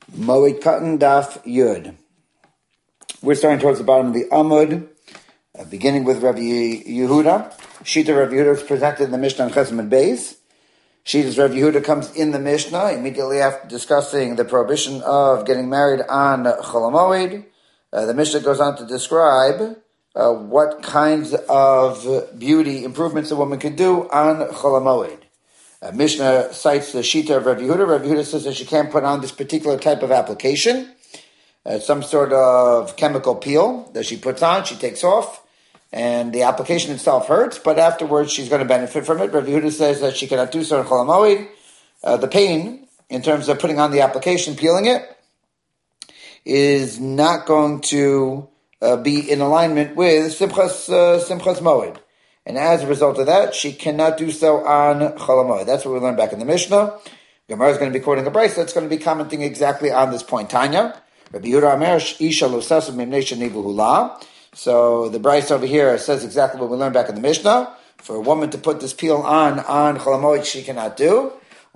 Moed Katan Daf Yud. We're starting towards the bottom of the Amud, beginning with Rabbi Yehuda. Shita Rabbi Yehuda is presented in the Mishnah on Chesed Beis. Shita's Rabbi Yehuda comes in the Mishnah immediately after discussing the prohibition of getting married on Chol Hamoed. The Mishnah goes on to describe what kinds of beauty improvements a woman could do on Chol Hamoed. Mishnah cites the Shita of Rabbi Yehuda. Rabbi Yehuda says that she can't put on this particular type of application. Some sort of chemical peel that she puts on, she takes off, and the application itself hurts, but afterwards she's going to benefit from it. Rabbi Yehuda says that she cannot do so in Chol Hamoed. The pain, in terms of putting on the application, peeling it, is not going to be in alignment with Simchas Moed. And as a result of that, she cannot do so on Chol Hamoed. That's what we learned back in the Mishnah. Gemara is going to be quoting a brayso that's going to be commenting exactly on this point. Tanya, Rabbi Yehuda Amar, Isha Losasu Mimnei Shenivu Hula. So the brayso over here says exactly what we learned back in the Mishnah. For a woman to put this peel on Chol Hamoed, she cannot do.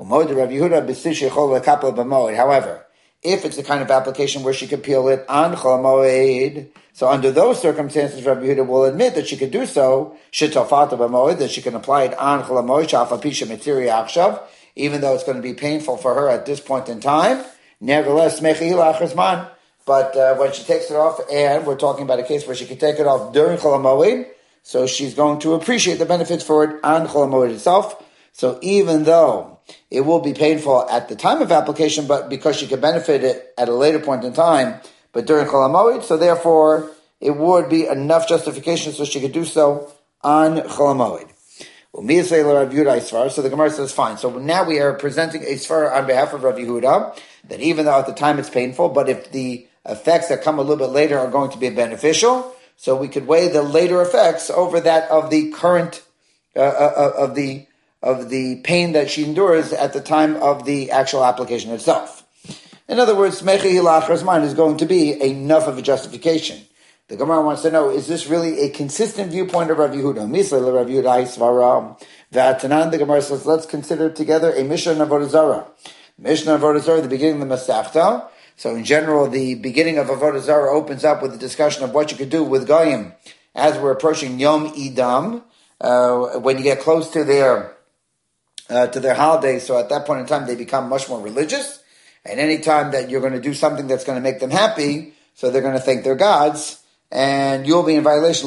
However, if it's the kind of application where she could peel it on Chol Hamoed, so under those circumstances, Rabbi Yehuda will admit that she could do so, that she can apply it on Chol Hamoed, even though it's going to be painful for her at this point in time. Nevertheless, but when she takes it off, and we're talking about a case where she can take it off during Chol Hamoed, so she's going to appreciate the benefits for it on Chol Hamoed itself. So even though it will be painful at the time of application, but because she can benefit it at a later point in time, but during Chol Hamoed, so therefore it would be enough justification so she could do so on Chol Hamoed. So the Gemara says, fine. So now we are presenting a svara on behalf of Rabbi Yehuda, that even though at the time it's painful, but if the effects that come a little bit later are going to be beneficial, so we could weigh the later effects over that of the current, of the pain that she endures at the time of the actual application itself. In other words, Mechi Hilach Razman is going to be enough of a justification. The Gemara wants to know, is this really a consistent viewpoint of Rabbi Yehuda? Misle Rabbi Yehuda Isvara V'atanan. The Gemara says, let's consider together a Mishnah of Avodah Zarah. Mishnah of Avodah Zarah, the beginning of the Masechta. So in general, the beginning of Avodah Zarah opens up with a discussion of what you could do with Goyim as we're approaching Yom Idam, when you get close to their holidays. So at that point in time, they become much more religious. And any time that you're going to do something that's going to make them happy, so they're going to thank their gods, and you'll be in violation.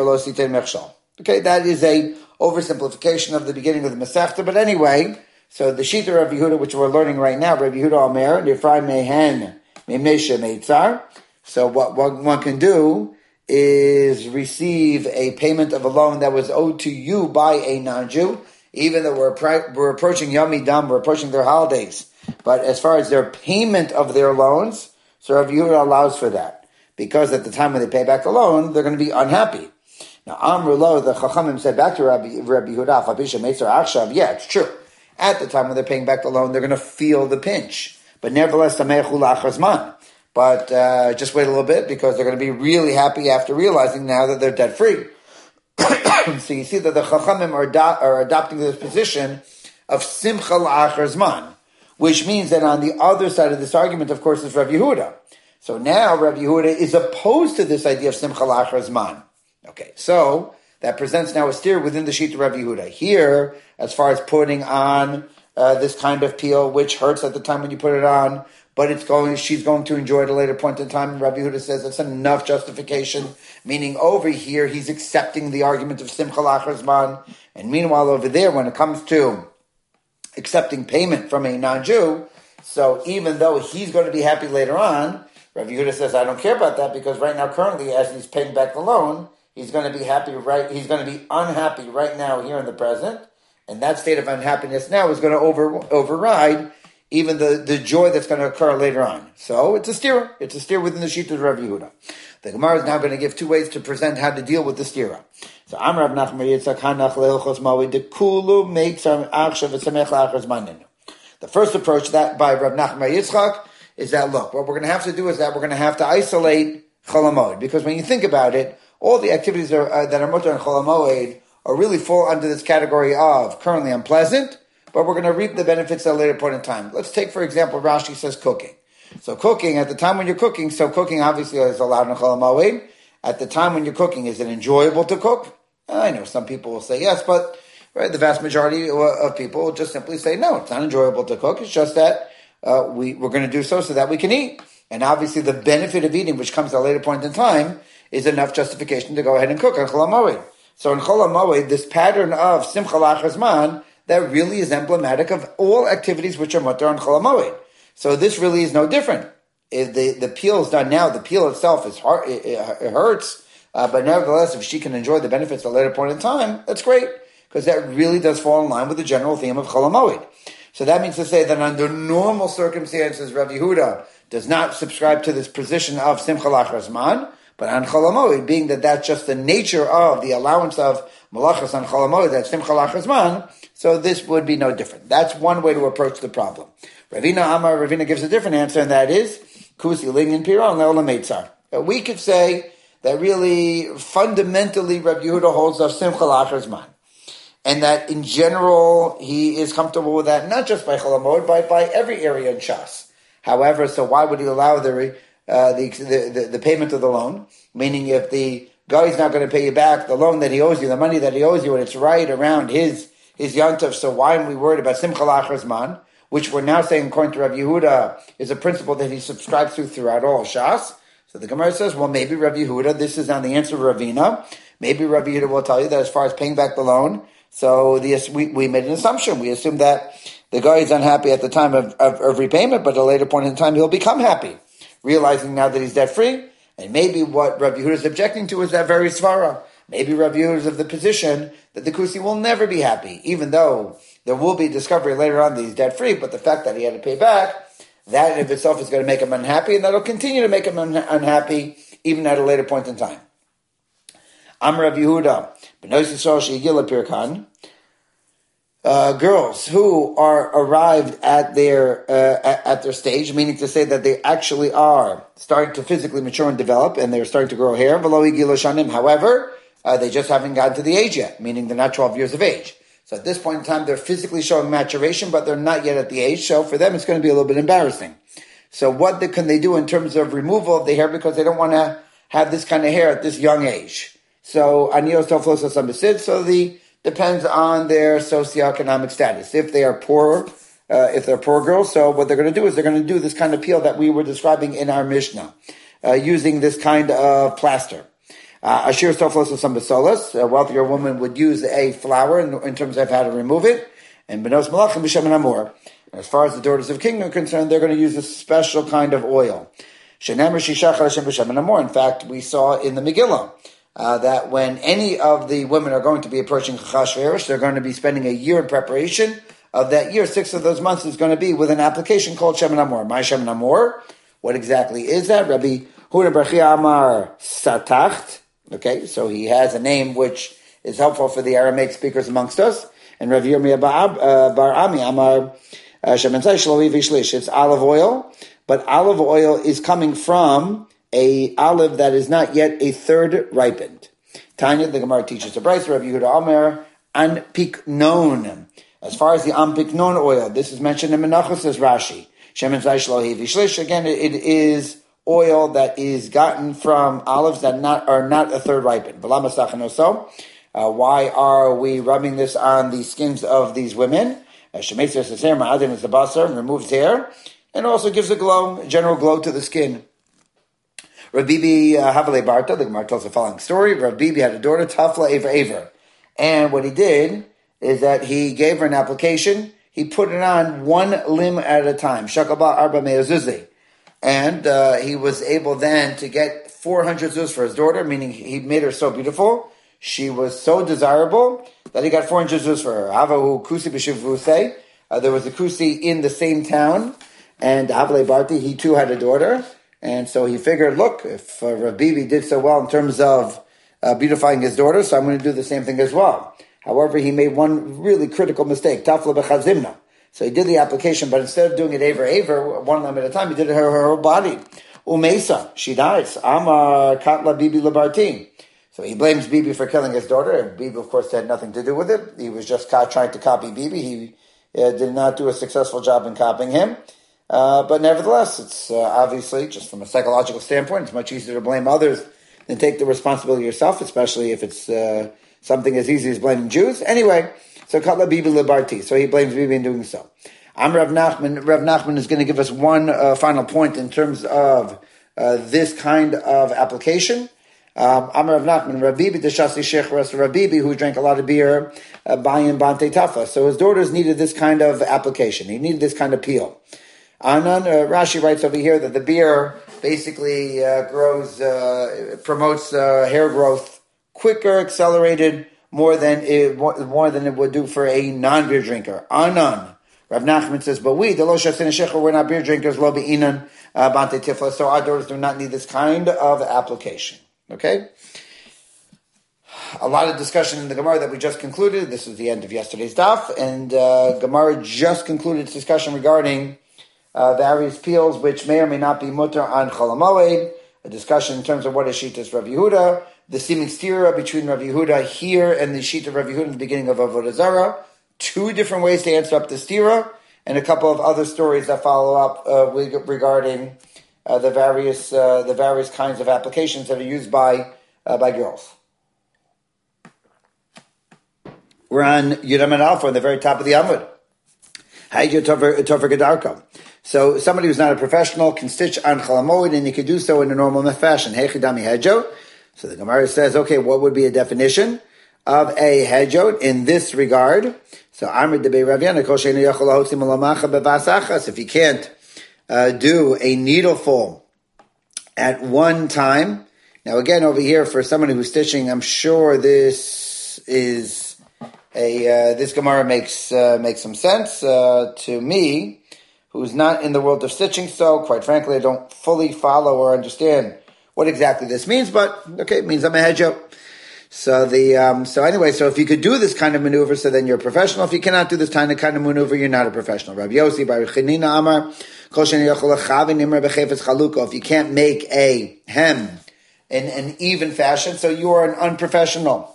Okay, that is a oversimplification of the beginning of the Masechta. But anyway, so the Shita of Rabbi Yehuda, which we're learning right now, Rabbi Yehuda Omer, Nifrai Mehen Memesha Meitzar. So what one can do is receive a payment of a loan that was owed to you by a non-Jew, even though we're approaching Yom Idam, we're approaching their holidays. But as far as their payment of their loans, so Rabbi Yehuda allows for that. Because at the time when they pay back the loan, they're going to be unhappy. Now, Amrulo, the Chachamim said back to Rabbi Yehuda, yeah, it's true. At the time when they're paying back the loan, they're going to feel the pinch. But nevertheless, but just wait a little bit, because they're going to be really happy after realizing now that they're debt free. So you see that the Chachamim are adopting this position of Simcha La'achar Zman, which means that on the other side of this argument, of course, is Rabbi Yehuda. So now Rabbi Yehuda is opposed to this idea of Simcha La'achar Zman. Okay, so that presents now a steer within the Shita Rabbi Yehuda. Here, as far as putting on this kind of peel, which hurts at the time when you put it on, but she's going to enjoy it at a later point in time. And Rabbi Yehuda says that's enough justification, meaning over here he's accepting the argument of Simcha La'achar Zman, and meanwhile over there, when it comes to accepting payment from a non-Jew, so even though he's going to be happy later on, Rabbi Yehuda says, I don't care about that, because right now, currently, as he's paying back the loan, he's going to be happy, right? He's going to be unhappy right now, here in the present, and that state of unhappiness now is going to override even the joy that's going to occur later on. So it's a steer. It's a steer within the sheet of Rabbi Yehuda. The Gemara is now going to give two ways to present how to deal with the stira. So Amar Rav Nachman Yitzchak Hanach Leilchos Mawi Dekulu makes Achshav V'Samech La'achar Zmanenu. The first approach that by Rav Nachman Yitzchak is that, look, what we're going to have to do is that we're going to have to isolate Chol Hamoed, because when you think about it, all the activities that are mutter in Chol Hamoed are really fall under this category of currently unpleasant, but we're going to reap the benefits at a later point in time. Let's take, for example, Rashi says cooking. So cooking, at the time when you're cooking, so cooking obviously is allowed in Chol HaMoed. At the time when you're cooking, is it enjoyable to cook? I know some people will say yes, but right, the vast majority of people will just simply say no, it's not enjoyable to cook. It's just that we're going to do so that we can eat. And obviously the benefit of eating, which comes at a later point in time, is enough justification to go ahead and cook on Chol HaMoed. So in Chol HaMoed, this pattern of Simcha Lachar Zman, that really is emblematic of all activities which are mutter on Chol HaMoed. So this really is no different. If the peel is done now, the peel itself is hard, it hurts, but nevertheless, if she can enjoy the benefits at a later point in time, that's great, because that really does fall in line with the general theme of Chol HaMoed. So that means to say that under normal circumstances, Rav Yehuda does not subscribe to this position of Simcha Lachar Zman, but on Chol HaMoed, being that that's just the nature of the allowance of Malachas on Chol HaMoed, that's Simcha Lachar Zman, so this would be no different. That's one way to approach the problem. Ravina gives a different answer, and that is, Kusi Lingin Piron Le'olam Eitzar. We could say that really, fundamentally, Rav Yehuda holds of Simcha Lachar Zman. And that in general, he is comfortable with that, not just by Chol HaMoed, but by every area in Shas. However, so why would he allow the payment of the loan? Meaning if the guy is not going to pay you back the loan that he owes you, the money that he owes you, and it's right around his Yantav, so why am we worried about Simcha Lachar Zman, which we're now saying, according to Rav Yehuda, is a principle that he subscribes to throughout all Shas? So the Gemara says, well, maybe Rav Yehuda, this is on the answer of Ravina, maybe Rav Yehuda will tell you that as far as paying back the loan, so we made an assumption. We assumed that the guy is unhappy at the time of repayment, but at a later point in time, he'll become happy, realizing now that he's debt-free. And maybe what Rav Yehuda is objecting to is that very svara. Maybe Rav Yehuda is of the position that the Kusi will never be happy, even though there will be discovery later on that he's debt-free, but the fact that he had to pay back, that in of itself is going to make him unhappy, and that'll continue to make him unhappy even at a later point in time. Amar Rav Yehuda, girls who are arrived at their stage, meaning to say that they actually are starting to physically mature and develop, and they're starting to grow hair. However, they just haven't gotten to the age yet, meaning they're not 12 years of age. So at this point in time, they're physically showing maturation, but they're not yet at the age. So for them, it's going to be a little bit embarrassing. So what can they do in terms of removal of the hair, because they don't want to have this kind of hair at this young age? So depends on their socioeconomic status. If they are poor, girls, so what they're going to do is they're going to do this kind of peel that we were describing in our Mishnah, using this kind of plaster. Ashir Soflos of some basolas, a wealthier woman would use a flour in terms of how to remove it, and Benos Malachim B'Shem Amor. As far as the daughters of king are concerned, they're going to use a special kind of oil. In fact, we saw in the Megillah that when any of the women are going to be approaching Chachashverosh, they're going to be spending a year in preparation. Of that year, 6 of those months is going to be with an application called Shemen Amor. My Shemen Amor, what exactly is that? Rabbi Huda Bar Chia Amar Satacht. Okay, so he has a name which is helpful for the Aramaic speakers amongst us. And Rabbi Yirmiyah Bar Ami Amar Shemen Zayit Shelo V'Shlish. It's olive oil, but olive oil is coming from a olive that is not yet a third ripened. Tanya, the Gemara teaches a brayso, Rabbi Yehuda Amar Anpiknon. As far as the Anpiknon oil, this is mentioned in Menachos, says Rashi. Shemen Zayit Shelo V'Shlish. Again, it is oil that is gotten from olives that are not a third ripened. Why are we rubbing this on the skins of these women? Shemetzer Seser Ma'adim is the basar, removes hair, and also gives a general glow to the skin. Rabbi Havale Barta, the Gemara tells the following story. Rabbi had a daughter, Tafla Aver. And what he did is that he gave her an application. He put it on one limb at a time. Shakaba Arba Me'azuzli. And he was able then to get 400 zuz for his daughter, meaning he made her so beautiful. She was so desirable that he got 400 zuz for her. Havahu Kusi B'Shivusei. There was a Kusi in the same town. And Havale Barti, he too had a daughter. And so he figured, look, if Rabbi did so well in terms of beautifying his daughter, so I'm going to do the same thing as well. However, he made one really critical mistake, Tafla B'Chazimna. So he did the application, but instead of doing it Aver, one limb at a time, he did it her whole body. Umesa, she dies. Amar Katla Bibi Labartin. So he blames Bibi for killing his daughter, and Bibi, of course, had nothing to do with it. He was just trying to copy Bibi. He did not do a successful job in copying him. But nevertheless, it's obviously, just from a psychological standpoint, it's much easier to blame others than take the responsibility yourself, especially if it's something as easy as blaming Jews. Anyway, so Katla Bibi Libarti. So he blames Bibi in doing so. Rav Nachman. Rav Nachman is going to give us one final point in terms of this kind of application. Rav Nachman, Rav Bibi Deshasi Shechras, Rav Bibi, who drank a lot of beer, Bayin Bante Tafa. So his daughters needed this kind of application. He needed this kind of peel. Anan, Rashi writes over here that the beer basically promotes hair growth quicker, accelerated, more than it would do for a non-beer drinker. Anan. Rav Nachman says, but we're not beer drinkers, lo be'inan bante tifla, so our daughters do not need this kind of application. Okay? A lot of discussion in the Gemara that we just concluded. This was the end of yesterday's daf, and Gemara just concluded its discussion regarding various peels which may or may not be mutter on Chol HaMoed, a discussion in terms of what is Shitas Rav Yehuda, the seeming stira between Rav Yehuda here and the Shita Rav Yehuda in the beginning of Avodah Zarah, two different ways to answer up the stira, and a couple of other stories that follow up regarding the various kinds of applications that are used by girls. We're on Yudam and Alpha on the very top of the Amud. So somebody who's not a professional can stitch on Chol HaMoed, and you can do so in a normal fashion. So the Gemara says, okay, what would be a definition of a hedjot in this regard? So if you can't do a needleful at one time. Now again, over here, for someone who's stitching, I'm sure this Gemara makes some sense to me, who's not in the world of stitching. So quite frankly, I don't fully follow or understand what exactly this means, but okay, it means I'm a hedjot. So anyway, so if you could do this kind of maneuver, so then you're a professional. If you cannot do this kind of maneuver, you're not a professional. Rabbi Yossi, Bar Chanina Amar, if you can't make a hem in an even fashion, so you are an unprofessional.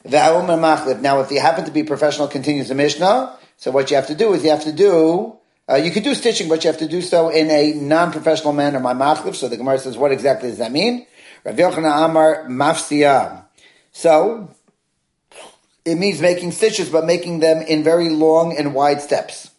Now, if you happen to be professional, continues the Mishnah, so what you have to do is you can do stitching, but you have to do so in a non-professional manner, my machlif. So the Gemara says, what exactly does that mean? Rav Yochanan Amar Mafsiyah. So, it means making stitches, but making them in very long and wide steps.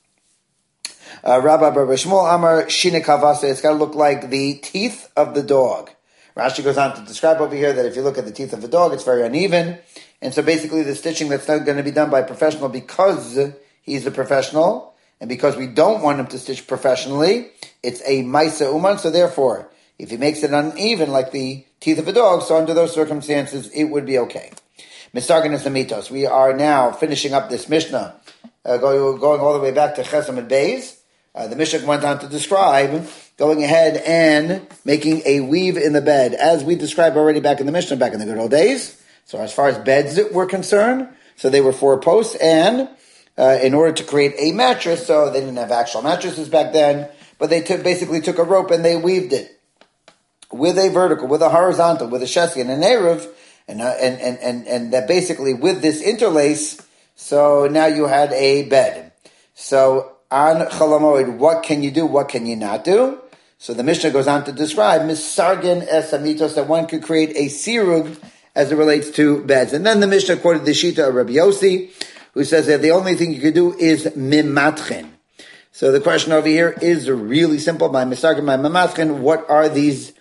Rabbi Bar Shmuel Amar Shinekavasa, it's got to look like the teeth of the dog. Rashi goes on to describe over here that if you look at the teeth of the dog, it's very uneven. And so basically the stitching that's not going to be done by a professional because he's a professional, and because we don't want him to stitch professionally, it's a Maisa Uman, so therefore, if he makes it uneven like the teeth of a dog, so under those circumstances, it would be okay. Mistargin is the mitos. We are now finishing up this Mishnah, going all the way back to Chesam and Beis. The Mishnah went on to describe going ahead and making a weave in the bed, as we described already back in the Mishnah, back in the good old days. So as far as beds were concerned, so they were 4 posts, and in order to create a mattress, so they didn't have actual mattresses back then, but they basically took a rope and they weaved it with a vertical, with a horizontal, with a shesi and an eruv, and that basically with this interlace, so now you had a bed. So on Chol HaMoed, what can you do, what can you not do? So the Mishnah goes on to describe misargin es hamitos, that one could create a sirug as it relates to beds. And then the Mishnah quoted the Shita of Rabbi Yossi, who says that the only thing you could do is mimatchen. So the question over here is really simple. My misargin, my mimatchen, what are these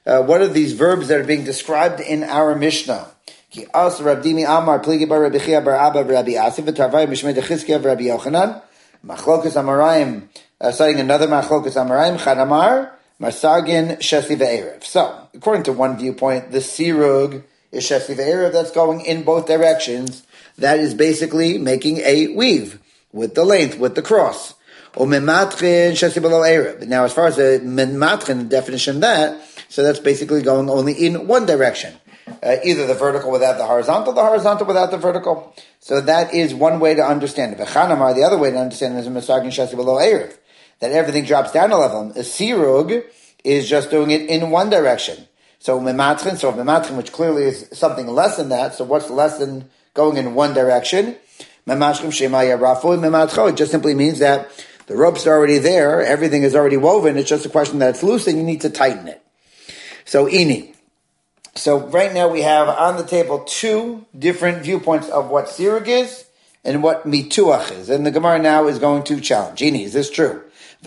verbs that are being described in our Mishnah? Ki as Rabdimi Amar pligi bar Rabbi Chia bar Abba Rabbi Asif v'tarvai mishmei dechizkiya Rabbi Yochanan machlokas amarayim, citing another machlokas amarayim chadamar masargin shesi ve'erev. So according to one viewpoint, the sirug is shesi ve'erev, that's going in both directions. That is basically making a weave with the length, with the cross. Or mimatchen shesi below erev. Now, as far as the mimatchen definition, so that's basically going only in one direction. Either the vertical without the horizontal without the vertical. So that is one way to understand it. V'chanamar, the other way to understand it is misargin shesi below erev, that everything drops down a level. A sirug is just doing it in one direction. So mimatchen, which clearly is something less than that. So what's less than going in one direction? It just simply means that The ropes are already there. Everything is already woven. It's just a question that it's loose and you need to tighten it. So, ini. So right now we have on the table two different viewpoints of what sirug is and what mituach is. And the Gemara now is going to challenge. Ini, is this true?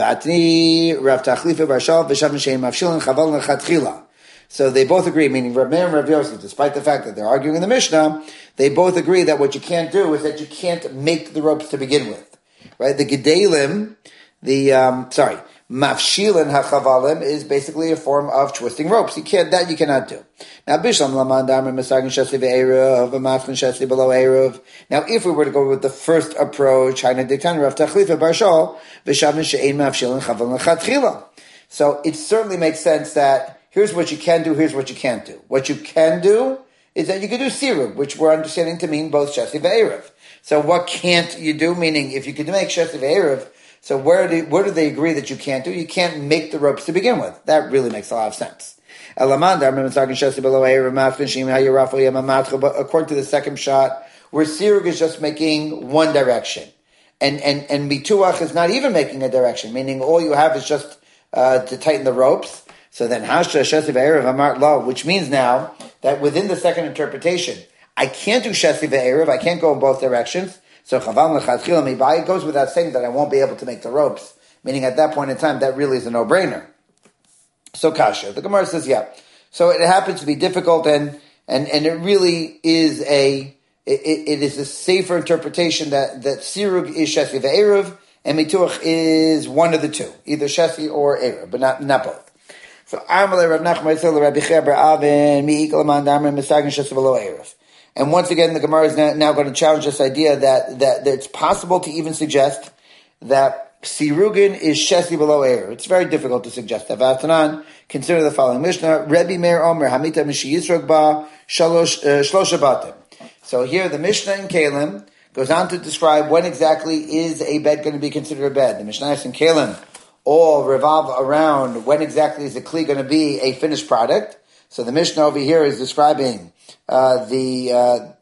So they both agree, meaning Rav Meir and Rav Yossi, despite the fact that they're arguing in the Mishnah, they both agree that what you can't do is that you can't make the ropes to begin with. Right? The gedalim, mafshilin hachavalim is basically a form of twisting ropes. You cannot do. Now, bishlam laman damer mesagin shesli ve'eruv, v'mafkin shesli below eruv. Now, if we were to go with the first approach, haina diktan rav tachlifa barshal, v'shavin she'ein mafshilin chavalim lechatchila. So it certainly makes sense that here's what you can do, here's what you can't do. What you can do is that you can do sirug, which we're understanding to mean both shesli ve'eruv. So what can't you do? Meaning, if you could make shesli ve'eruv, so where do they agree that you can't do? You can't make the ropes to begin with. That really makes a lot of sense. But according to the second shot, where sirug is just making one direction, and mituach is not even making a direction, meaning all you have is just to tighten the ropes. So then hasha shesi ve'erev amart lo, which means now that within the second interpretation, I can't do shesi ve'erev, I can't go in both directions. So chaval lechatchila mibai, it goes without saying that I won't be able to make the ropes. Meaning at that point in time, that really is a no-brainer. So kasha, the Gemara says, yeah. So it happens to be difficult, and it really is it is a safer interpretation that sirug is shesi ve'erev, and mituach is one of the two, either shesi or erev, but not both. So Amalei Rav Nachman Yitzchak Rabbi Cheber Avin mi'ikol man damer misagin shesi v'lo erev. And once again, the Gemara is now going to challenge this idea that it's possible to even suggest that sirugin is shesi below erev. It's very difficult to suggest that. V'atanan, consider the following Mishnah: Rebbe Meir Omer Hamita Mishi Yisrog Ba Shlosha Batim. So here, the Mishnah in Kalim goes on to describe when exactly is a bed going to be considered a bed. The Mishnayos in Kalim all revolve around when exactly is the kli going to be a finished product. So the Mishnah over here is describing the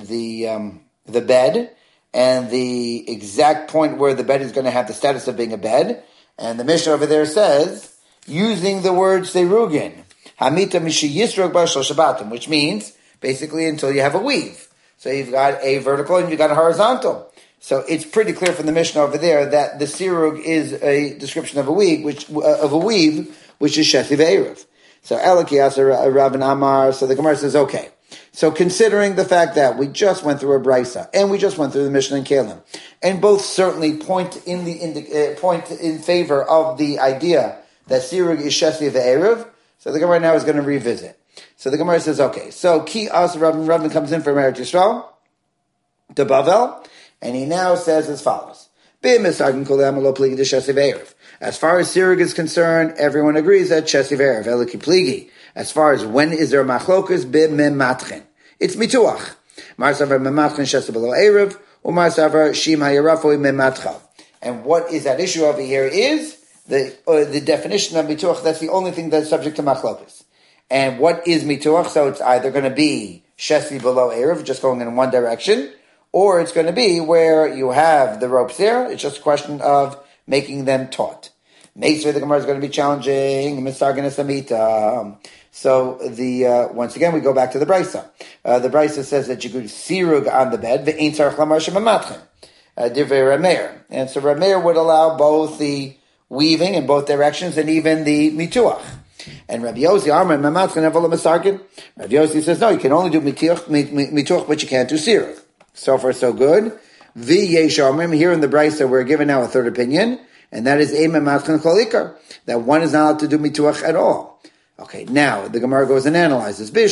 bed and the exact point where the bed is going to have the status of being a bed. And the Mishnah over there says, using the word serugin, hamita mishi yisrog b'shel shabbatim, which means basically until you have a weave. So you've got a vertical and you've got a horizontal. So it's pretty clear from the Mishnah over there that the sirug is a description of a weave, which is shesi ve'erev. So Elakiyas Rav and Amar. So the Gemara says, okay. So considering the fact that we just went through a brisa and we just went through the Mishnah and Kalim, and both certainly point in favor of the idea that sirug is shesi ve'erev. So the Gemara now is going to revisit. So the Gemara says, okay. So Ki As Rav comes in from Eretz Yisrael to Bavel. And he now says as follows. As far as sirug is concerned, everyone agrees that shesi ve'erev, eliki pligi. As far as when is there a machlokus, b'mematchen. It's mituach. Marsavar mematchen shesi below erev, or marsavar shim hayarafoi mematcha. And what is that issue over here is the definition of mituach. That's the only thing that's subject to machlokus. And what is mituach? So it's either going to be shesi below erev, just going in one direction, or it's going to be where you have the ropes there. It's just a question of making them taut. Meisvei, the Gemara is going to be challenging. So once again, we go back to the Brisa. The Brisa says that you could sirug on the bed. And so Rameir would allow both the weaving in both directions and even the mituach. And Rabbi Yossi, Rabbi Yossi says, no, you can only do mituach, but you can't do sirug. So far, so good. Here in the Brisa, we're given now a third opinion, and that is that one is not allowed to do mituach at all. Okay, now the Gemara goes and analyzes. Now,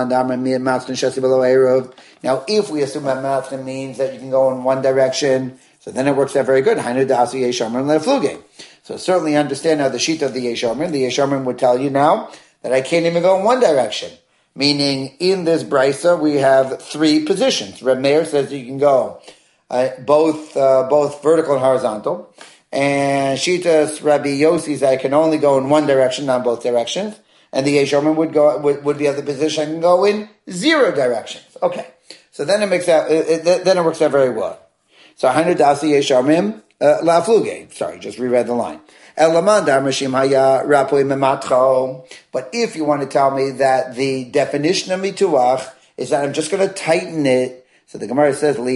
if we assume that matchon means that you can go in one direction, so then it works out very good. So certainly understand now the sheet of the Yeshomer. The Yeshomer would tell you now that I can't even go in one direction. Meaning, in this brisa, we have three positions. Reb Meir says you can go both vertical and horizontal. And Shitas Rabbi Yossi says I can only go in one direction, not both directions. And the Yeshomer would be of the position I can go in zero directions. Okay, so then it works out very well. So Hanudasi Yeshamim La fluge. Sorry, just reread the line. But if you want to tell me that the definition of mituach is that I'm just going to tighten it, so the Gemara says, so that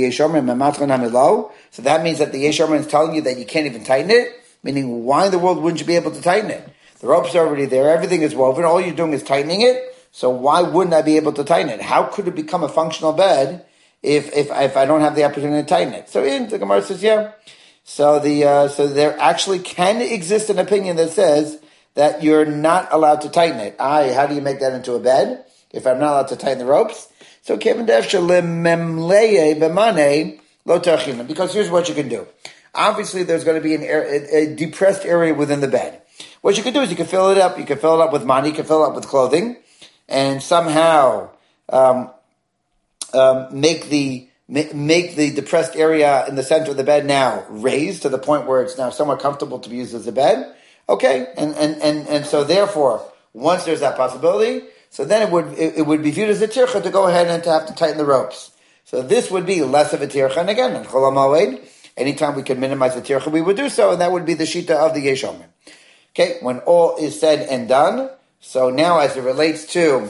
means that the Yeshomer is telling you that you can't even tighten it, meaning why in the world wouldn't you be able to tighten it? The rope's are already there, everything is woven, all you're doing is tightening it, so why wouldn't I be able to tighten it? How could it become a functional bed if I don't have the opportunity to tighten it? So the Gemara says, yeah. So so there actually can exist an opinion that says that you're not allowed to tighten it. How do you make that into a bed if I'm not allowed to tighten the ropes? So because here's what you can do. Obviously, there's going to be a depressed area within the bed. What you can do is you can fill it up. You can fill it up with money. You can fill it up with clothing, and somehow make the depressed area in the center of the bed now raised to the point where it's now somewhat comfortable to be used as a bed. Okay, and so therefore, once there's that possibility, so then it would be viewed as a tircha to go ahead and to have to tighten the ropes. So this would be less of a tircha, and again, in Chol HaMoed, anytime we could minimize the tircha, we would do so, and that would be the shita of the Yeshomer. Okay, when all is said and done, so now as it relates to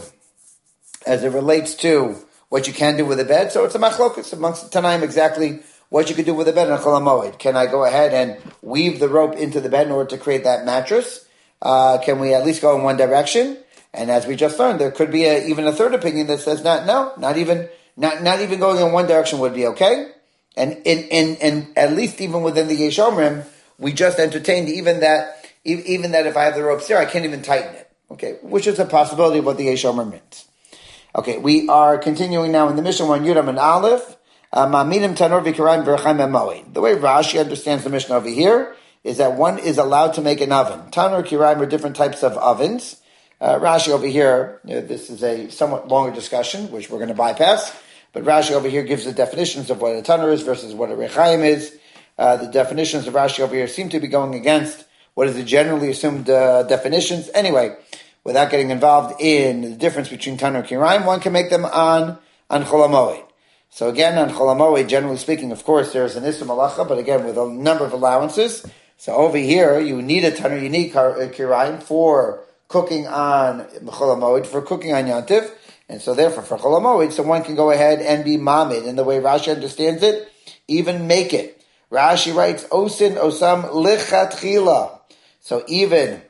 what you can do with a bed, so it's a machlokus amongst the Tanaim exactly what you could do with a bed in Chol HaMoed. Can I go ahead and weave the rope into the bed in order to create that mattress? Can we at least go in one direction? And as we just learned, there could be even a third opinion that says not even going in one direction would be okay. And at least even within the Yeshomrim, we just entertained even that if I have the ropes there, I can't even tighten it. Okay, which is a possibility of what the Yeshomrim means. Okay, we are continuing now in the Mishnah on Yudam and Aleph. The way Rashi understands the Mishnah over here is that one is allowed to make an oven. Tanur Kiraim are different types of ovens. Rashi over here, this is a somewhat longer discussion, which we're going to bypass, but Rashi over here gives the definitions of what a tanur is versus what a rechaim is. The definitions of Rashi over here seem to be going against what is the generally assumed definitions. Anyway, without getting involved in the difference between tanur and kiraim, one can make them on Chol HaMoed. So again, on Chol HaMoed, generally speaking, of course, there's an Isser Malacha, but again, with a number of allowances. So over here, you need a tanur, you need kiraim for cooking on Chol HaMoed, for cooking on Yantiv, and so therefore for Chol HaMoed, so one can go ahead and be mamid, and the way Rashi understands it, even make it. Rashi writes, Osin Osam Lichatchila. So even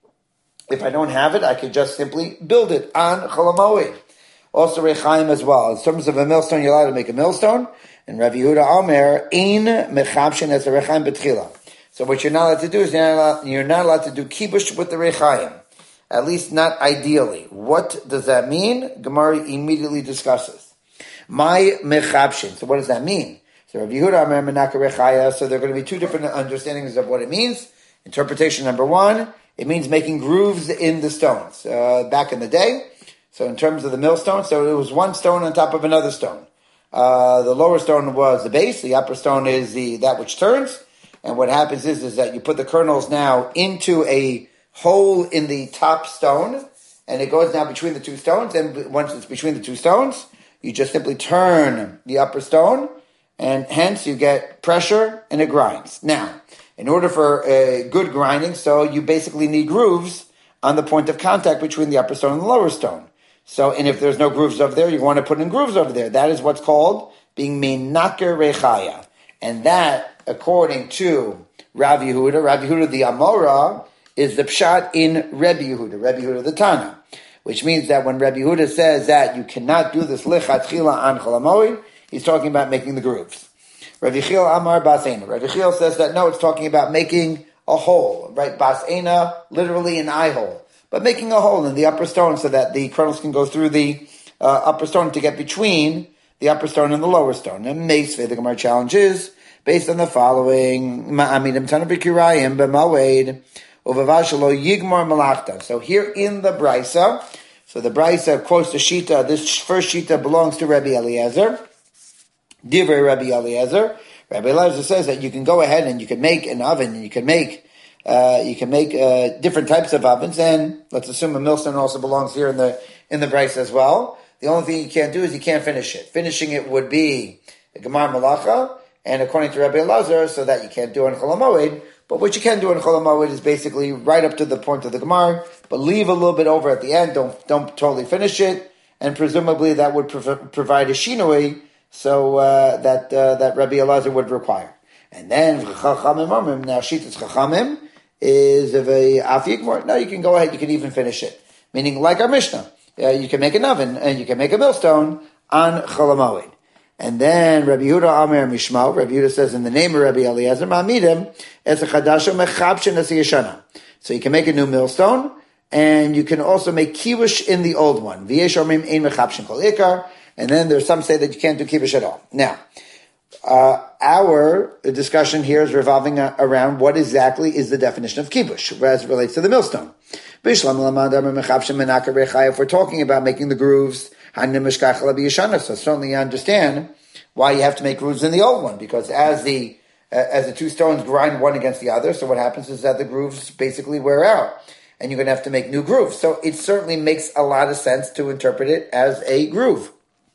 if I don't have it, I could just simply build it on Chol HaMoed. Also Rechaim as well. In terms of a millstone, you're allowed to make a millstone, and Rav Yehuda Omer, Ein Mechabshin as a Rechaim Betchila. So what you're not allowed to do is you're not allowed to do kibush with the Rechaim. At least not ideally. What does that mean? Gemara immediately discusses. My mechabshin. So what does that mean? So Rav Yehuda Amar Menaka Rechaya. So there are going to be two different understandings of what it means. Interpretation number one, it means making grooves in the stones. Back in the day, so in terms of the millstone, so it was one stone on top of another stone. The lower stone was the base. The upper stone is that which turns. And what happens is that you put the kernels now into a hole in the top stone, and it goes now between the two stones, and once it's between the two stones, you just simply turn the upper stone, and hence you get pressure, and it grinds. Now, in order for a good grinding, so you basically need grooves on the point of contact between the upper stone and the lower stone. So, and if there's no grooves over there, you want to put in grooves over there. That is what's called being menaker rechaya. And that, according to Rav Yehuda the Amora, is the pshat in Rebbe Yehuda the Tana, which means that when Rebbe Yehuda says that you cannot do this lichatchila on Chol HaMoed, he's talking about making the grooves. Rav Yechiel Amar Basena. Rav Yechiel says that no, it's talking about making a hole, right? Basena, literally an eye hole, but making a hole in the upper stone so that the kernels can go through the upper stone to get between the upper stone and the lower stone. And Meisvei, the Gemara challenge is based on the following: Ma'amidim Tana B'Kirayim B'Mawed. So here in the Brisa, so the Brisa quotes the Shita, this first Shita belongs to Rabbi Eliezer, Divrei Rabbi Eliezer. Rabbi Eliezer says that you can go ahead and you can make an oven, and you can make different types of ovens, and let's assume a millstone also belongs here in the Brisa as well. The only thing you can't do is you can't finish it. Finishing it would be a Gemar Malacha, and according to Rabbi Elazar, so that you can't do on Chol HaMoed. But what you can do in Chol HaMoed is basically right up to the point of the Gemara, but leave a little bit over at the end. Don't totally finish it, and presumably that would provide a shinui, so that Rabbi Elazar would require. And then Chachamim Amrim, now Shitas Chachamim is of a Afik. No, you can go ahead. You can even finish it, meaning like our Mishnah, you can make an oven and you can make a millstone on Chol HaMoed. And then Rabbi Yehuda Amir Mishmal, Rabbi Yehuda says in the name of Rabbi Eliezer, Ma'amidim, es a chadasha mechabshin es yeshana. So you can make a new millstone, and you can also make kibush in the old one. V'yesh omrim ein mechabshin kol ikar. And then there's some say that you can't do kibush at all. Now, our discussion here is revolving around what exactly is the definition of kibush as it relates to the millstone. If we're talking about making the grooves, so certainly you understand why you have to make grooves in the old one, because as the two stones grind one against the other, so what happens is that the grooves basically wear out, and you're going to have to make new grooves. So it certainly makes a lot of sense to interpret it as a groove.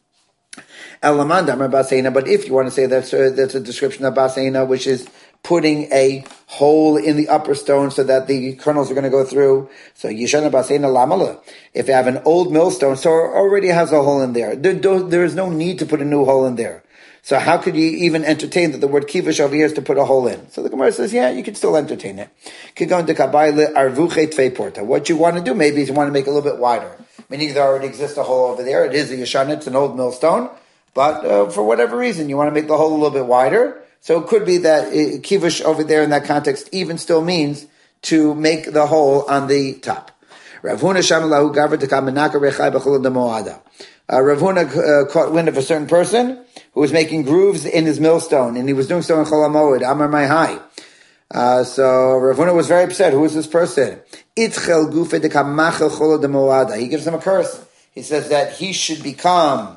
But if you want to say that's a description of baseina, which is putting a hole in the upper stone so that the kernels are going to go through. So yishana baseina lamala. If you have an old millstone, so it already has a hole in there. There is no need to put a new hole in there. So how could you even entertain that the word kivush over here is to put a hole in? So the Gemara says, yeah, you can still entertain it. What you want to do maybe is you want to make it a little bit wider. Meaning there already exists a hole over there. It is a yeshana, it's an old millstone. But for whatever reason, you want to make the hole a little bit wider. So it could be that kivush over there in that context even still means to make the hole on the top. Rav Huna caught wind of a certain person who was making grooves in his millstone, and he was doing so in Chol HaMoed, Amar Mai Hai. So Rav Huna was very upset. Who is this person? He gives him a curse. He says that he should become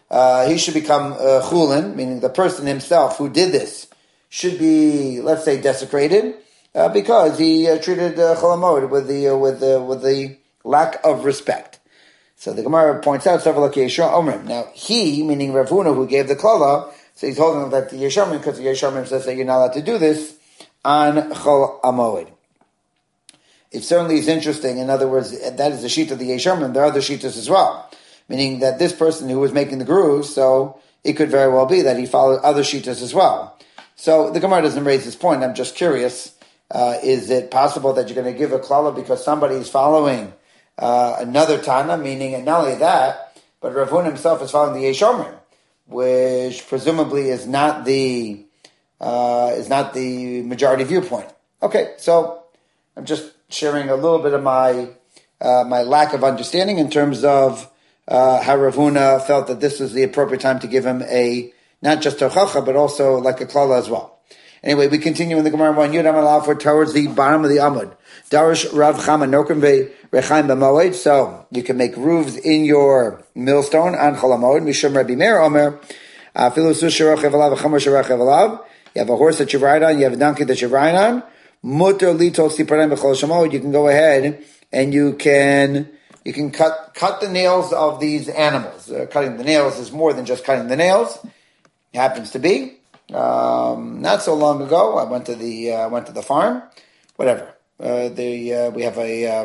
chulin, meaning the person himself who did this should be, let's say, desecrated, because he treated Chol HaMoed with the lack of respect. So the Gemara points out several Yeshua Omrim. Now he, meaning Rav Huna, who gave the klala, so he's holding him that the Yeshamim, because the Yeshamim says that you're not allowed to do this on Chol HaMoed. It certainly is interesting. In other words, that is the sheet of the Yeshamim. There are other sheetas as well. Meaning that this person who was making the grooves, so it could very well be that he followed other shitas as well. So the Gemara doesn't raise this point. I'm just curious, is it possible that you're going to give a klala because somebody is following another Tana, meaning, and not only that, but Rav Huna himself is following the Yeshomrim, which presumably is not the majority viewpoint. Okay, so I'm just sharing a little bit of my lack of understanding in terms of how Rav Huna felt that this was the appropriate time to give him not just a tochacha, but also like a klala as well. Anyway, we continue in the Gemara 1 Yud Amal for towards the bottom of the Amud. Darish Rav Chama Nokim Rechaim B'Moed. So you can make roofs in your millstone on Chol HaMoed. Mishum Rabbi Meir Omer. Filu Susharach Evalav Chamer Sharach Evalav. You have a horse that you ride on. You have a donkey that you ride on. Muter Litol Siparim B'Chol HaMoed. You can go ahead and you can cut the nails of these animals. Cutting the nails is more than just cutting the nails. It happens to be. Not so long ago, I went to the farm. Whatever. We have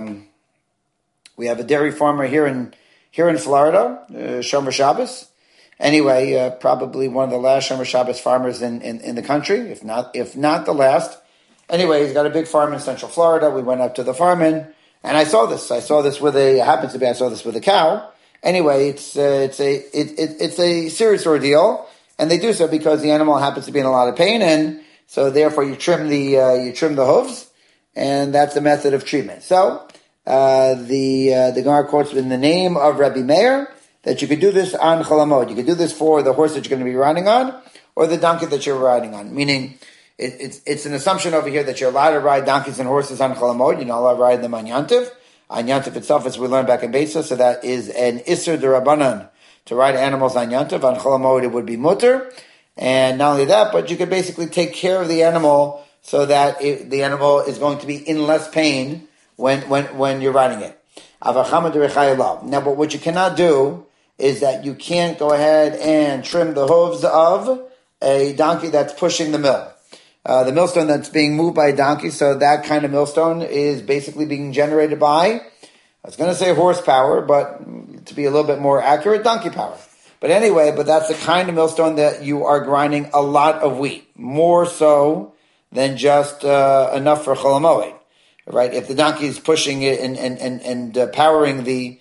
a dairy farmer here in Florida, Shomer Shabbos. Anyway, probably one of the last Shomer Shabbos farmers in the country, if not the last. Anyway, he's got a big farm in Central Florida. We went up to the farm and I saw this. I saw this with a cow. Anyway, it's a serious ordeal, and they do so because the animal happens to be in a lot of pain, and so therefore you trim the hooves, and that's the method of treatment. So the Gemara quotes in the name of Rabbi Meir that you could do this on Chol HaMoed. You could do this for the horse that you're going to be riding on, or the donkey that you're riding on. Meaning, it's an assumption over here that you're allowed to ride donkeys and horses on Chol HaMoed. You're not allowed to ride them on Yantiv. On Yantiv itself, as we learned back in Beisa, so that is an Isser D'Rabbanan to ride animals on Yantiv. On Chol HaMoed, it would be mutter. And not only that, but you could basically take care of the animal so that the animal is going to be in less pain when you're riding it. Now, but what you cannot do is that you can't go ahead and trim the hooves of a donkey that's pushing the mill. The millstone that's being moved by a donkey, so that kind of millstone is basically being generated by, I was going to say horsepower, but to be a little bit more accurate, donkey power. But anyway, that's the kind of millstone that you are grinding a lot of wheat, more so than just enough for Chol HaMoed, right? If the donkey is pushing it and powering the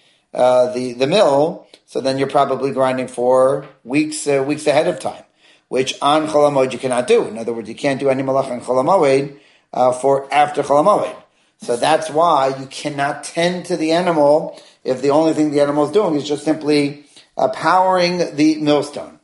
mill, so then you're probably grinding for weeks ahead of time, which on Chol HaMoed you cannot do. In other words, you can't do any malach on Chol HaMoed for after Chol HaMoed. So that's why you cannot tend to the animal if the only thing the animal is doing is just simply powering the millstone.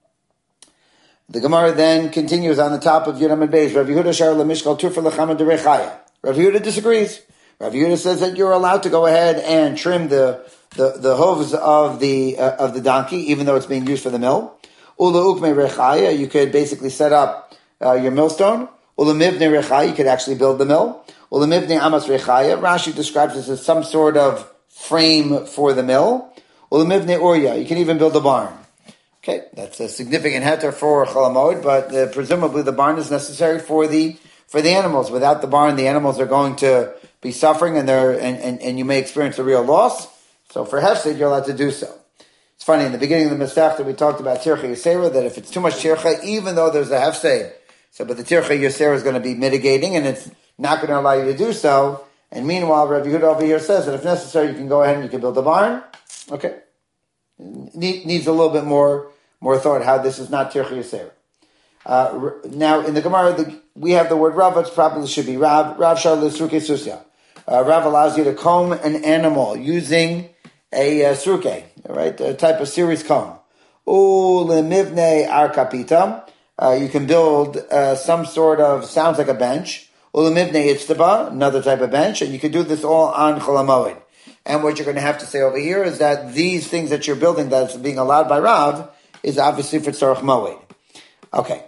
The Gemara then continues on the top of Yudam and Beis. Rav Yehuda shar lemishkal tufer lechama derechaya. Rav Yehuda disagrees. Rav Yehuda says that you're allowed to go ahead and trim the hooves of the donkey, even though it's being used for the mill. Ula ukme rechaya, you could basically set up your millstone. Ula mivne rechaya, you could actually build the mill. Ula mivne amas rechaya, Rashi describes this as some sort of frame for the mill. Ula mivne urya, you can even build a barn. Okay, that's a significant heter for Chol HaMoed, but presumably the barn is necessary for the animals. Without the barn, the animals are going to be suffering, and you may experience a real loss. So for Hefsid, you're allowed to do so. It's funny, in the beginning of the Masechta, we talked about Tircha Yisera, that if it's too much Tircha, even though there's a Hefsid, but the Tircha Yisera is going to be mitigating, and it's not going to allow you to do so. And meanwhile, Rabbi Yehuda over here says that if necessary, you can go ahead and you can build a barn. Okay. Needs a little bit more thought how this is not Tircha Yisera. Now, in the Gemara, we have the word Rav, it probably should be Rav. Rav shar l'sruke susya. Rav allows you to comb an animal using a sruke, right? A type of series comb. U'lemivne arkapita. You can build some sort of, sounds like a bench. U'lemivne itztaba, another type of bench. And you can do this all on Chol HaMoed. And what you're going to have to say over here is that these things that you're building that's being allowed by Rav is obviously for Tzarech Moed. Okay.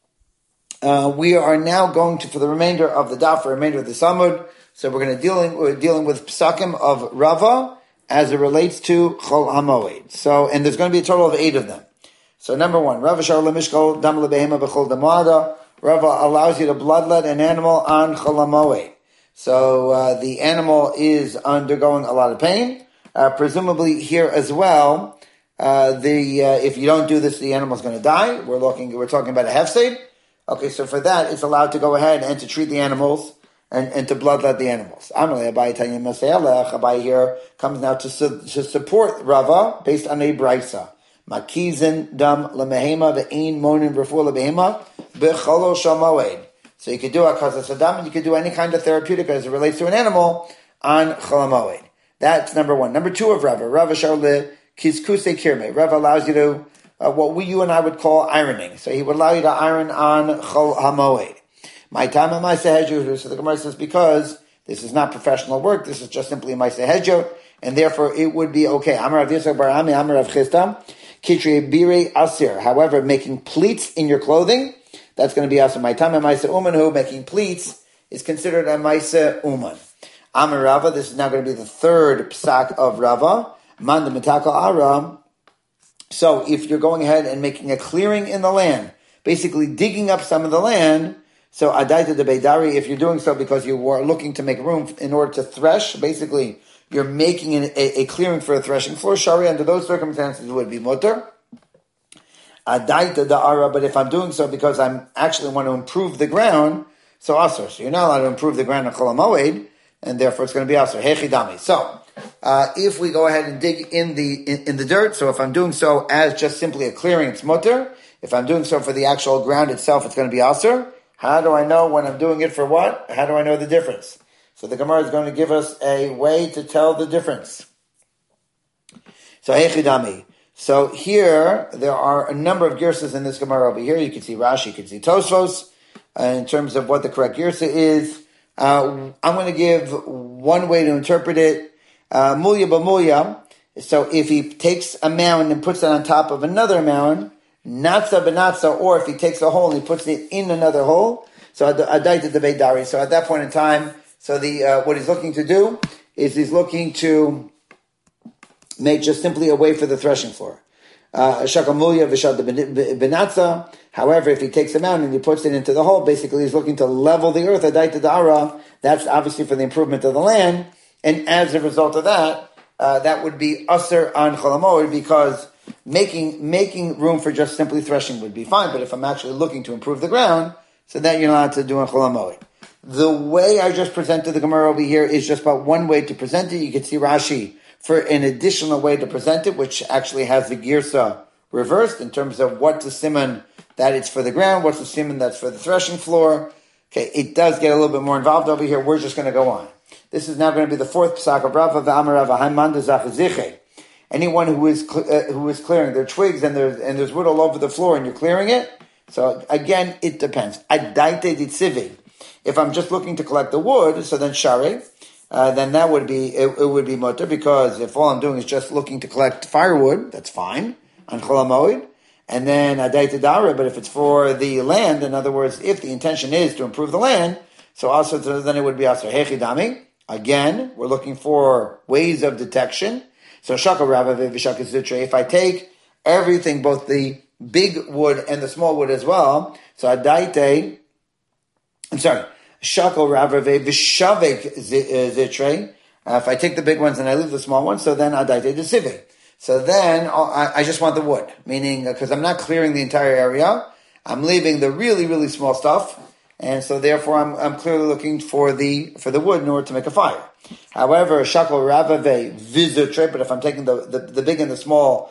We are now going to, for the remainder of the daf, for the remainder of the Samud, so we're dealing with Psakim of Rava as it relates to Chol HaMoed. So, and there's going to be a total of 8 of them. So number 1, Rava shar lemishkol dam lebehema b'chol damada. Rava allows you to bloodlet an animal on Chol HaMoed. So the animal is undergoing a lot of pain. Presumably here as well, if you don't do this, the animal's going to die. We're talking about a hefsed. Okay, so for that, it's allowed to go ahead and to treat the animals and to bloodlet the animals. Abai here comes now to support Rava based on a brisa. Makizin dam lemehema ve'ein monin refuah lebehema b'cholo shamoed. So you could do akazas sadam, and you could do any kind of therapeutic as it relates to an animal on Chol HaMoed. That's number 1. Number 2 of Rava. Rava shar le kiskuse kirme. Rava allows you to what you and I would call ironing. So he would allow you to iron on Chol HaMoed. My time and my sehedju. So the Gemara says because this is not professional work, this is just simply my sehedju, and therefore it would be okay. Amar Rav Yitzchak bar Ami, Amar Rav Chisda, kitri bire asir. However, making pleats in your clothing, that's going to be also my time and my uman who making pleats is considered a maisa uman. Amar Rava. This is now going to be the 3rd psak of Rava. Man de mitaka aram. So if you're going ahead and making a clearing in the land, basically digging up some of the land, so adaita de beidari, if you're doing so because you are looking to make room in order to thresh, basically you're making a clearing for a threshing floor, shari, under those circumstances it would be mutter. Adaita da'ara, but if I'm doing so because I'm actually want to improve the ground, so asur. So you're not allowed to improve the ground on Chol HaMoed, and therefore it's going to be asur. Hechidami. So, if we go ahead and dig in the dirt, so if I'm doing so as just simply a clearing, it's mutter. If I'm doing so for the actual ground itself, it's going to be asur. How do I know when I'm doing it for what? How do I know the difference? So the Gemara is going to give us a way to tell the difference. So hechidami. So here, there are a number of girsas in this Gemara over here. You can see Rashi, you can see Tosfos, in terms of what the correct girsa is. I'm going to give one way to interpret it. Mulya b'mulya. So if he takes a mound and puts it on top of another mound, natsa b'natsa, or if he takes a hole and he puts it in another hole, so adaita de beidari. So at that point in time, so what he's looking to do is he's looking to make just simply a way for the threshing floor. Shakamulya v'shad benatza. However, if he takes them out and he puts it into the hole, basically he's looking to level the earth, adaita da'ara. That's obviously for the improvement of the land. And as a result of that, that would be usher on Chol HaMoed, because making room for just simply threshing would be fine. But if I'm actually looking to improve the ground, so that you're not allowed to do on Chol HaMoed. The way I just presented the Gemara over here is just about one way to present it. You can see Rashi for an additional way to present it, which actually has the girsa reversed in terms of what's the siman that it's for the ground, what's the siman that's for the threshing floor. Okay, it does get a little bit more involved over here. We're just going to go on. This is now going to be the fourth psak of Rava v'amar Rava Haiman dezachaziche. Anyone who is clearing their twigs and there's wood all over the floor and you're clearing it. So again, it depends. Adaite ditzivi. If I'm just looking to collect the wood, so then shari, then that would be it would be mutter, because if all I'm doing is just looking to collect firewood, that's fine on Chol HaMoed. And then adaita dara, but if it's for the land, in other words, if the intention is to improve the land, so also then it would be aser hechidami. Again, we're looking for ways of detection. So shaka rava v'shaka zutre. If I take everything, both the big wood and the small wood as well, so adaite. I'm sorry, shaka rava v'shavek zitre. If I take the big ones and I leave the small ones, so then adaite desivik. So then I just want the wood, meaning because I'm not clearing the entire area, I'm leaving the really, really small stuff, and so therefore I'm clearly looking for the wood in order to make a fire. However, shakol ravave vizutre, but if I'm taking the big and the small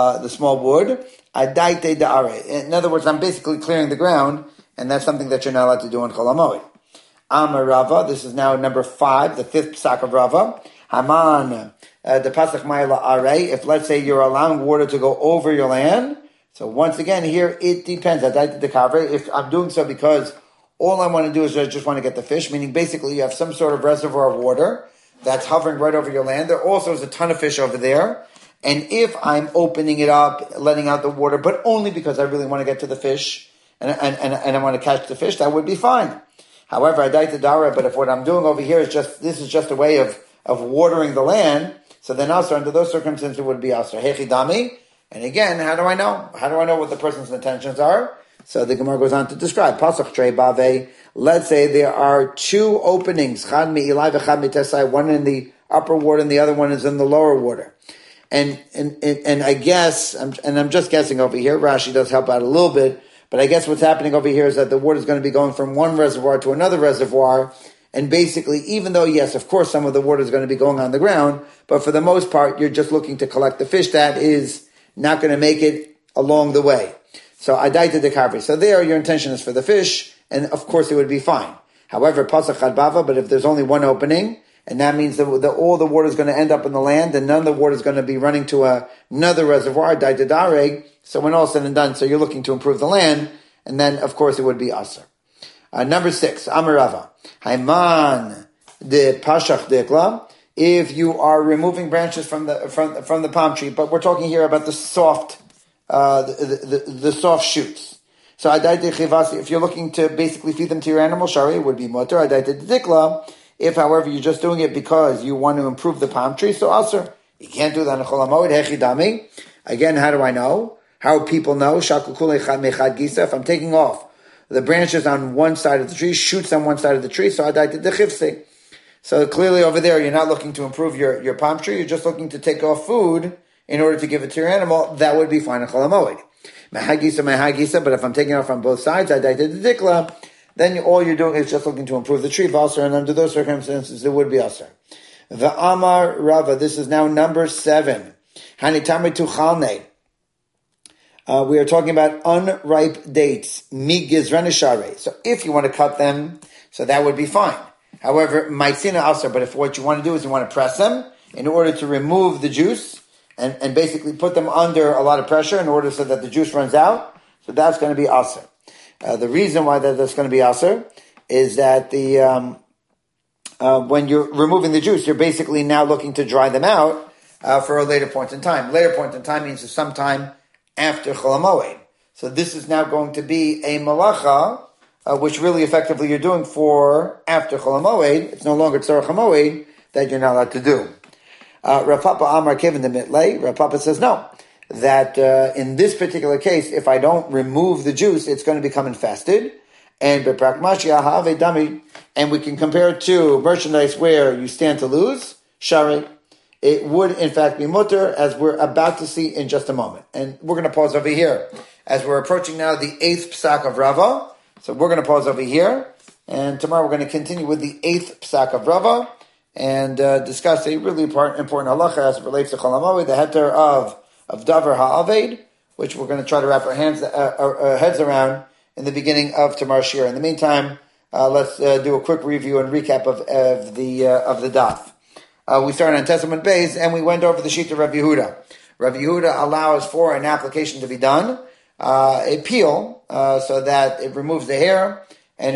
wood, adaite da'are. In other words, I'm basically clearing the ground, and that's something that you're not allowed to do in Chol HaMoed. Amar Rava, this is now number 5, the fifth psak of Rava. Haman. The pasach ma'ila are, if let's say you're allowing water to go over your land, so once again here it depends. If I'm doing so because all I want to do is I just want to get the fish, meaning basically you have some sort of reservoir of water that's hovering right over your land. There also is a ton of fish over there, and if I'm opening it up, letting out the water, but only because I really want to get to the fish and I want to catch the fish, that would be fine. However, adaita dara, but if what I'm doing over here is just a way of watering the land, so then also under those circumstances it would be asr hechidami. And again, how do I know? How do I know what the person's intentions are? So the Gemara goes on to describe pasach trei bave. Let's say there are two openings, chad mi'ilai v'chad mitesai, one in the upper water and the other one is in the lower water. And I guess, I'm just guessing over here. Rashi does help out a little bit, but I guess what's happening over here is that the water is going to be going from one reservoir to another reservoir. And basically, even though, yes, of course, some of the water is going to be going on the ground, but for the most part, you're just looking to collect the fish that is not going to make it along the way. So, adaita dekavri. So there, your intention is for the fish, and of course, it would be fine. However, pasach chad bava, but if there's only one opening, and that means that all the water is going to end up in the land, and none of the water is going to be running to another reservoir, adaita dareg. So when all is said and done, so you're looking to improve the land, and then, of course, it would be aser. Number 6, Amarava. Haiman de Pashach Dekla. If you are removing branches from the palm tree, but we're talking here about the soft, the soft shoots. So adaite chivasi, if you're looking to basically feed them to your animal, shari, it would be motor. Adaite dikla. If, however, you're just doing it because you want to improve the palm tree, so aser. You can't do that in Chol HaMoed, hechidami. Again, how do I know? How people know? Shakukule chad mechad gisa. If I'm taking off the branches on one side of the tree, shoots on one side of the tree, so adaita dechivsi. So clearly over there, you're not looking to improve your palm tree, you're just looking to take off food in order to give it to your animal. That would be fine in Chol HaMoed. Mehagisa, but if I'm taking off on both sides, adaita dikla, then all you're doing is just looking to improve the tree, Valser, and under those circumstances, it would be Aser. The Amar Rava, this is now number 7. Hanitame tuchalne. We are talking about unripe dates, migizranishare. So if you want to cut them, so that would be fine. However, maitzina aser, but if what you want to do is you want to press them in order to remove the juice and basically put them under a lot of pressure in order so that the juice runs out, so that's going to be aser. The reason why that's going to be aser is that when you're removing the juice, you're basically now looking to dry them out for a later point in time. Later point in time means sometime after Chol HaMoed. So this is now going to be a malacha, which really effectively you're doing for after Chol HaMoed. It's no longer Tzarech HaMoed that you're not allowed to do. Rav Papa Amar Kevin the Mitlay. Rav Papa says no. that in this particular case, if I don't remove the juice, it's going to become infested. And and we can compare it to merchandise where you stand to lose, shari. It would in fact be mutter, as we're about to see in just a moment. And we're going to pause over here as we're approaching now the 8th psak of Rava. So we're going to pause over here, and tomorrow we're going to continue with the 8th psak of Rava and discuss a really important halacha as it relates to Chol HaMoed, the heter of davar ha'aved, which we're going to try to wrap our heads around in the beginning of tomorrow's shir. In the meantime, let's do a quick review and recap of the daf. We started on Testament Beis, and we went over the sheet of Rav Yehuda. Rav Yehuda allows for an application to be done, a peel, so that it removes the hair and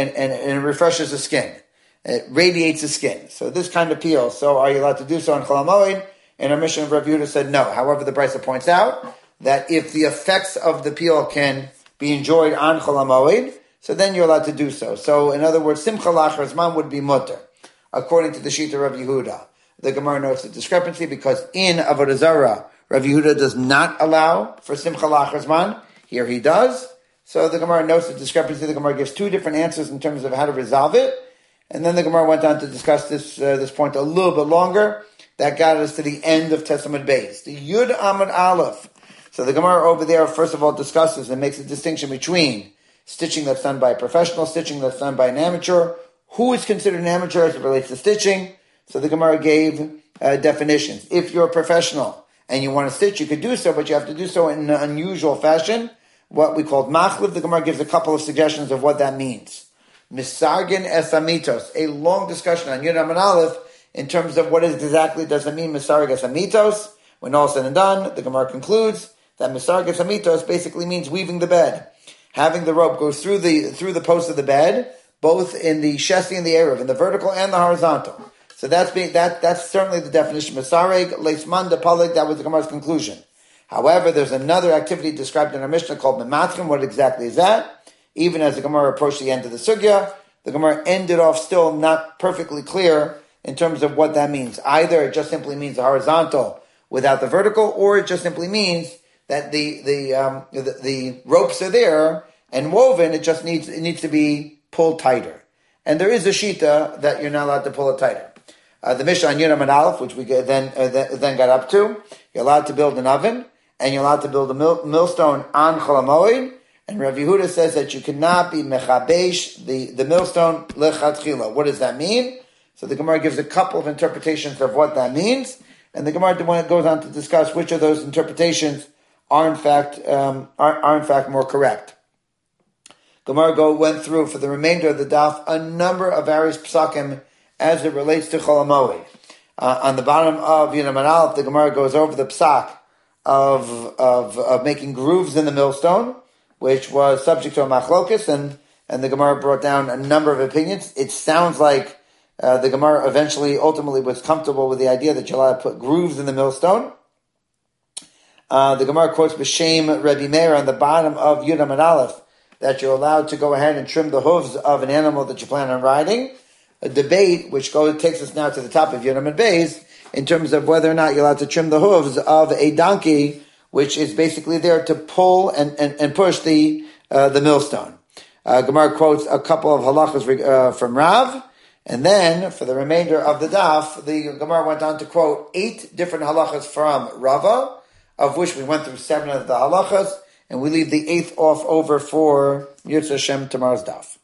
it refreshes the skin. It radiates the skin. So this kind of peel. So are you allowed to do so on Chol HaMoed? And our mission of Rav Yehuda said no. However, the Brisa points out that if the effects of the peel can be enjoyed on Chol HaMoed, so then you're allowed to do so. So in other words, Simcha Lachar Zman would be mutter, according to the sheet of Rav Yehuda. The Gemara notes the discrepancy because in Avodah Zarah, Rav Yehuda does not allow for Simcha Lachar Zman. Here he does. So the Gemara notes the discrepancy. The Gemara gives two different answers in terms of how to resolve it. And then the Gemara went on to discuss this point a little bit longer. That got us to the end of Testament Beis, the Yud Amud Aleph. So the Gemara over there, first of all, discusses and makes a distinction between stitching that's done by a professional, stitching that's done by an amateur. Who is considered an amateur as it relates to stitching? So the Gemara gave definitions. If you're a professional and you want to stitch, you could do so, but you have to do so in an unusual fashion, what we called machliv. The Gemara gives a couple of suggestions of what that means. Misargin esamitos, a long discussion on Yud Amud Aleph in terms of what exactly does it mean, misarg esamitos. When all said and done, the Gemara concludes that misarg esamitos basically means weaving the bed. Having the rope go through the posts of the bed, both in the shesi and the erev, in the vertical and the horizontal. So that's certainly the definition. Misareg, leisman depalig, that was the Gemara's conclusion. However, there's another activity described in our Mishnah called mematchim. What exactly is that? Even as the Gemara approached the end of the sugya, the Gemara ended off still not perfectly clear in terms of what that means. Either it just simply means the horizontal without the vertical, or it just simply means that the ropes are there and woven. It needs to be pulled tighter. And there is a shita that you're not allowed to pull it tighter. The Mishnah on Yud Amud Aleph, which we then got up to, you're allowed to build an oven and you're allowed to build a millstone on Chol HaMoed. And Rav Yehuda says that you cannot be mechabesh the millstone lechatchila. What does that mean? So the Gemara gives a couple of interpretations of what that means, and the Gemara goes on to discuss which of those interpretations are in fact more correct. Gemara went through for the remainder of the daf a number of various psakim as it relates to Chol HaMoed. On the bottom of Yud Amud Aleph, the Gemara goes over the psak of making grooves in the millstone, which was subject to a machlokus, and the Gemara brought down a number of opinions. It sounds like the Gemara ultimately was comfortable with the idea that you're allowed to put grooves in the millstone. The Gemara quotes B'Shem Rebbe Meir on the bottom of Yud Amud Aleph that you're allowed to go ahead and trim the hooves of an animal that you plan on riding. A debate which takes us now to the top of Yud Amud Beis in terms of whether or not you're allowed to trim the hooves of a donkey, which is basically there to pull and push the millstone. Gemara quotes a couple of halachas from Rav, and then for the remainder of the daf, the Gemara went on to quote 8 different halachas from Rava, of which we went through 7 of the halachas, and we leave the 8th off over for Yirtzeh Hashem tomorrow's daf.